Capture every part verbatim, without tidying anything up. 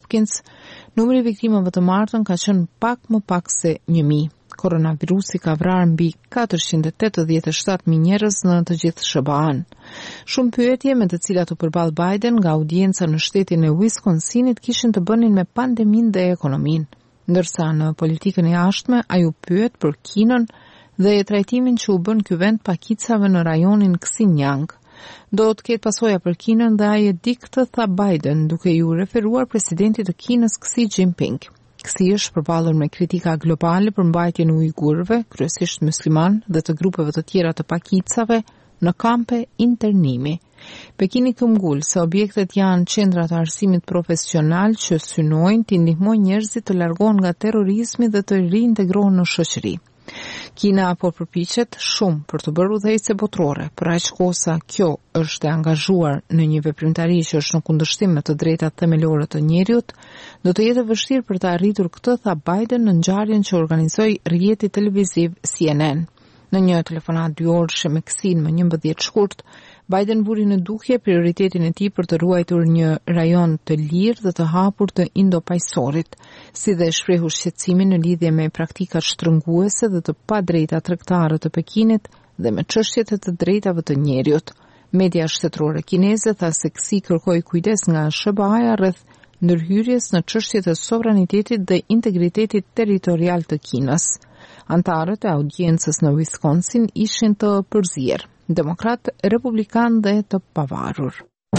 Hopkins, numri i viktimave të martën ka qenë pak më pak se një mijë. Koronavirusi ka vrarë mbi katërqind e tetëdhjetë e shtatë mijë njerëz në të gjithë S B A-n. Shumë pyetje me të cilat u përball Biden nga audienca në shtetin e Wisconsinit kishin të bënin me pandeminë dhe ekonominë, ndërsa në politikën e jashtme ai u pyet për Kinën dhe trajtimin që u bën ky vend pakicave në rajonin Xinjiang. Do të ketë pasoja për Kinën dhe ai e di këtë, tha Biden, duke ju referuar presidentit të Kinës Xi Jinping. Xi është përballur me kritika globale për mbajtjen e ujgurëve, kryesisht musliman, dhe të grupeve të tjera të pakicave në kampe internimi. Pekini këmbgul se objektet janë qendra të arsimit profesional që synojnë të ndihmojnë njerëzit të largohen nga terrorizmi dhe të riintegrohen në shoqëri. Kina po përpiqet shumë për të bërë udhëheqëse botërore, për aq kohë sa kjo është e angazhuar në një veprimtari që është në kundërshtim me të drejtat themelore të njeriut, do të jetë vështirë për të arritur këtë, tha Biden në ngjarjen që organizoi rrjeti televiziv C N N. Në një telefonat dy orëshe me Xi-n më njëmbëdhjetë shkurt, Biden vuri në dukje prioritetin e tij për të ruajtur një rajon të lirë dhe të hapur të Indo-Pajsorit, si dhe shprehu shqetësimin në lidhje me praktikat shtrënguese dhe të padrejta tregtare të Pekinit dhe me çështjet e të drejtave të njeriut. Media shtetërore kineze tha se Xi kërkoi kujdes nga S B A-ja rreth ndërhyrjes në çështjet e sovranitetit dhe integritetit territorial të Kinës. Antarët e audiencës në Wisconsin ishin të përzier, demokrat, republikan dhe të pavarur.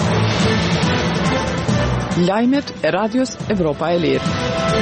Lajmet e Radios Evropa e Lirë.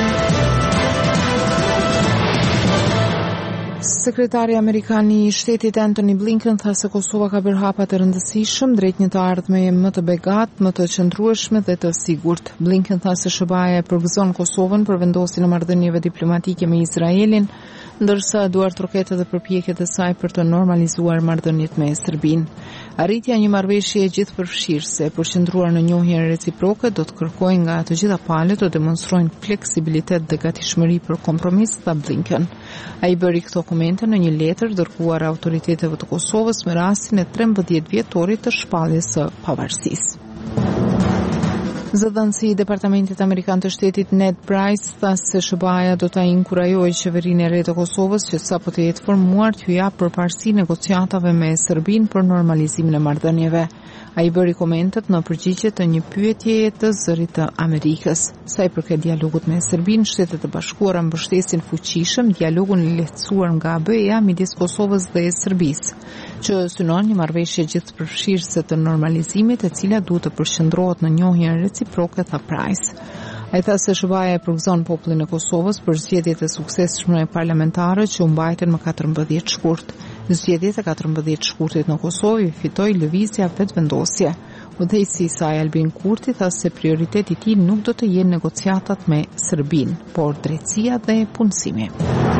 Sekretari Amerikan i Shtetit Antony Blinken tha se Kosova ka bërë hapa të rëndësishëm drejt një të ardhmeje më të begat, më të qëndrueshme dhe të sigurt. Blinken tha se S B A-ja e përgëzon Kosovën për vendosjen e marrëdhënieve diplomatike me Izraelin, ndërsa duart roketet dhe përpjekjet e saj për të normalizuar marrëdhëniet me Serbinë. Arritja e një marrëveshje gjithëpërfshirëse e përqendruar në njohjen reciproke do të kërkojë nga të gjitha palët të demonstrojnë fleksibilitet dhe gatishmëri për kompromis, tha Blinken. Ai bëri këto komente në një letër dërguar autoriteteve të Kosovës me rastin e trembëdhjetë vjetorit të shpalljes së pavarësisë. Zëdhënësi i Departamentit Amerikan të Shtetit Ned Price tha se S B A-ja do ta inkurajojë qeverinë e re të Kosovës që sapo të jetë formuar të japë përparësi negociatave me Serbinë për normalizimin e marrëdhënieve. Ai bëri komentet në përgjigje të një pyetjeje të zërit të Amerikës. Sa i përket dialogut me Serbinë, Shtetet e Bashkuara mbështesin fuqishëm dialogun e lehtësuar nga B E-ja midis Kosovës dhe Serbisë, që synon një marrëveshje gjithëpërfshirëse të normalizimit e cila duhet të përqendrohet në njohjen reciproke, tha Price. Ai tha se S B A-ja e përgëzon popullin e Kosovës për zgjedhjet e suksesshme parlamentare që u mbajtën më katërmbëdhjetë shkurt. Zgjedhjet e katërmbëdhjetë shkurtit në Kosovë fitoi lëvizja vetëvendosje. Udhëheqësi i saj Albin Kurti tha se prioriteti i tij nuk do të jenë negociatat me Serbinë, por drejtësia dhe punësimi.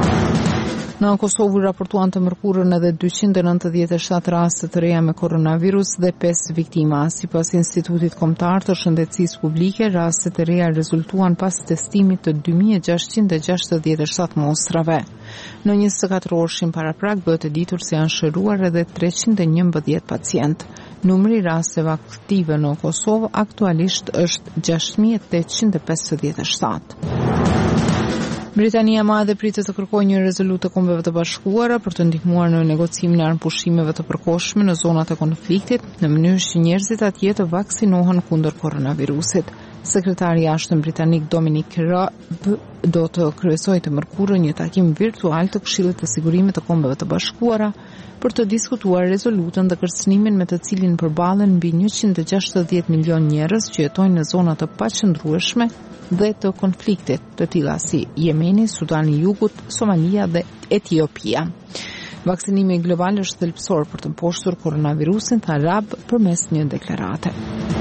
Në Kosovë raportuan të mërkurën edhe dyqind e nëntëdhjetë e shtatë raste të reja me koronavirus dhe pesë viktima. Sipas Institutit Kombëtar të Shëndetësisë Publike, rastet e reja rezultuan pas testimit të dy mijë e gjashtëqind e gjashtëdhjetë e shtatë mostrave. Në njëzet e katër orëshin paraprak bëhet e ditur se janë shëruar edhe treqind e njëmbëdhjetë pacient. Numri i rasteve aktive në Kosovë aktualisht është gjashtë mijë e tetëqind e pesëdhjetë e shtatë. Britania e Madhe pritet të kërkojë një rezolutë të Kombeve të Bashkuara për të ndihmuar në negocimin e armëpushimeve të përkohshme në zonat e konfliktit, në mënyrë që njerëzit atje të vaksinohen kundër koronavirusit. Sekretari i Jashtëm britanik Dominic Raab do të kryesojë të mërkurën një takim virtual të Këshillit të Sigurimit të Kombeve të Bashkuara për të diskutuar rezolutën dhe kërcënimin me të cilin përballen mbi njëqind e gjashtëdhjetë milion njerëz që jetojnë në zona të paqëndrueshme dhe të konfliktit, të tilla si Jemeni, Sudani i Jugut, Somalia dhe Etiopia. Vaksinimi global është thelbësor për të mposhtur koronavirusin, tha Raab përmes një deklarate.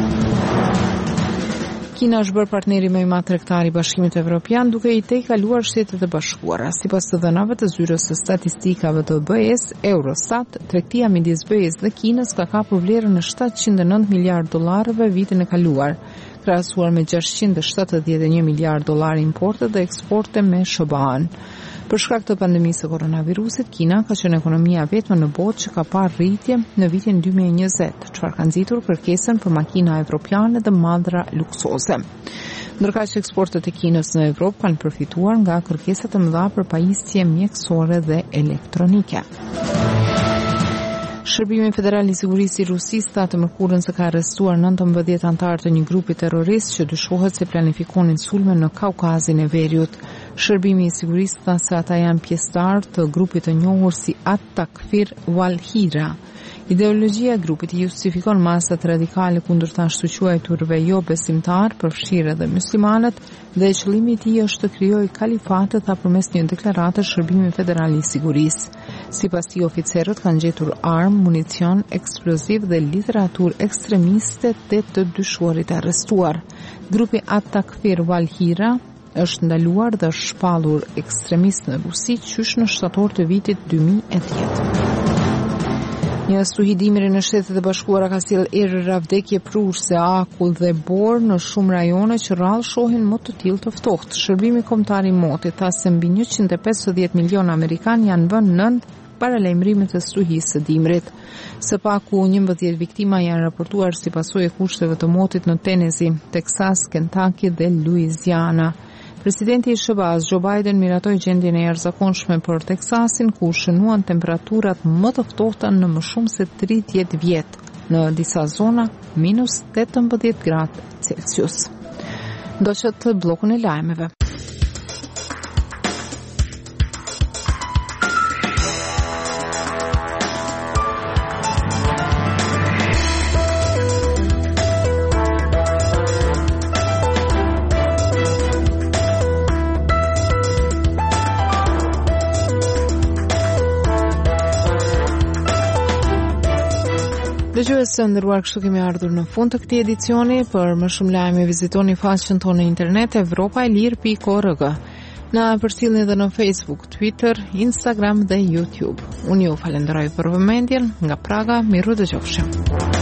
Kina është bërë partneri më i madh tregtar i Bashkimit Evropian duke i tejkaluar Shtetet e Bashkuara. Sipas të dhënave të zyrës së statistikave të B E-s, Eurostat, tregtia midis B E-s dhe Kinës ka kapur vlerën e shtatëqind e nëntë miliardë dollarëve vitin e kaluar, krahasuar me gjashtëqind e shtatëdhjetë e një miliardë dollarë importe dhe eksporte me S B A-n. Për shkak të pandemisë së koronavirusit, Kina ka qenë ekonomia vetme në botë që ka parë rritje në vitin dy mijë e njëzet, çfarë ka nxitur kërkesën për makina evropiane dhe madhra luksoze. Ndërkaq që eksportet e Kinës në Evropë kanë përfituar nga kërkesat e mëdha për pajisje mjekësore dhe elektronike. Shërbimi Federal i Sigurisë i Rusisë ta të mërkurën se ka arrestuar nëntëmbëdhjetë anëtar të një grupi terrorist që dyshohet se planifikonin sulme në Kaukazin e Veriut. Shërbimi i Sigurisë tha se ata janë pjesëtar të grupit të njohur si At-Takfir wal-Hira. Ideologjia e grupit i justifikon masat radikale kundërta shtuquajturve jo besimtar, përfshirë edhe muslimanët, dhe qëllimi i tij është të krijojë kalifate tha përmes një deklarate Shërbimi Federal i Sigurisë. Sipas tij, oficerët kanë gjetur armë, municion, eksploziv dhe literaturë ekstremiste te të dyshuarit arrestuar. Grupi At-Takfir wal-Hira është ndaluar dhe është shpallur ekstremist në Rusi qysh në shtator të vitit dy mijë e dhjetë. Një stuhi dimri në Shtetet e Bashkuara ka sjellë erëra vdekje prurse, akull dhe borë në shumë rajone që rrallë shohin më të tillë të ftohtë. Shërbimi kombëtar i motit tha se mbi njëqind e pesëdhjetë milion amerikan janë vënë nën paralajmërimet e stuhisë së dimrit. Së paku njëmbëdhjetë viktima janë raportuar si pasojë e kushteve të motit në Tennessee, Texas, Kentucky dhe Louisiana. Presidenti i S B A-s Joe Biden miratoi gjendjen e jashtëzakonshme për Teksasin, ku shënuan temperaturat më të ftohta në më shumë se tridhjetë vjet, në disa zona minus tetëmbëdhjetë gradë Celsius. Ndoqët bllokun e lajmeve. Dëgjues të nderuar, kështu kemi ardhur në fund të këtij edicioni. Për më shumë lajme vizitoni faqen tonë në internet evropaelir pikë org. Na përcjellni edhe në Facebook, Twitter, Instagram dhe YouTube. Unë ju falenderoj për vëmendjen. Nga Praga, miru dëgjofshim.